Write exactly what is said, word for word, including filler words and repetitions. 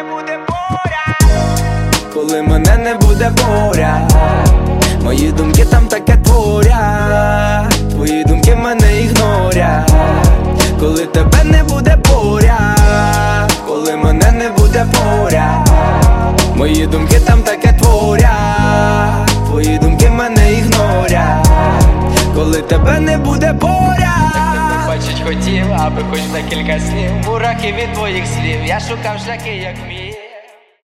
не буде поряд, коли мене не буде поряд, мої думки там таке творять, твої думки мене ігнорять, коли тебе не буде поряд, коли мене не буде поряд, мої думки там таке творять, твої думки мене ігнорять, коли тебе не буде поряд. Бачить хотів, аби хоч декілька снів, мурахи від твоїх слів, я шукав шляхи як міг.